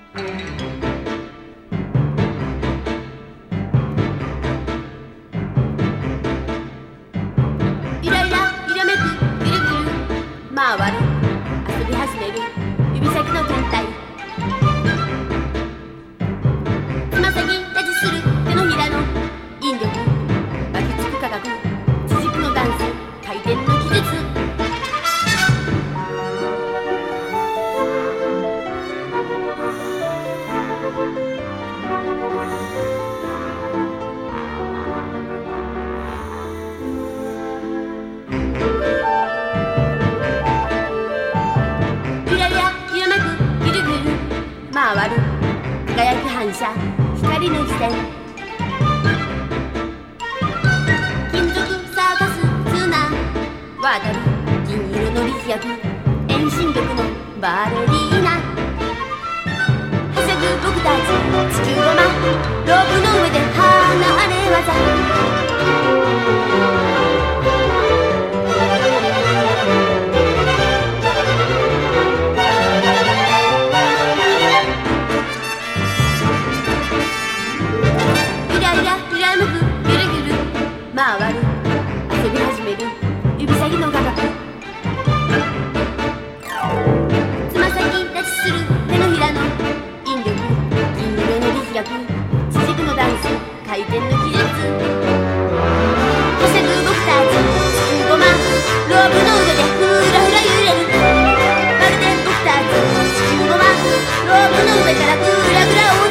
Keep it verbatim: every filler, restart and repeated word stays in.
ゆらゆら揺らめくぐるぐる回る遊び始める指先の天体、つま先立ちする手のひらの引力、巻きつく科学地軸のダンス、回転の技術、ゆらゆら揺らめくぐるぐる回る輝く反射光の視線、金属サーカス綱渡る銀色の力学、遠心力のバレリーナ、はしゃぐ僕たち地球ゴマ、ロープの上で離れ技、回る遊び始める指先の科学、つま先立ちする手のひらの引力、銀色の力学地軸のダンス、回転の技術、はしゃぐ僕たち地球ゴマ、ロープの上でふらふら揺れる、まるで僕たち地球ゴマ、ロープの上からぐらぐら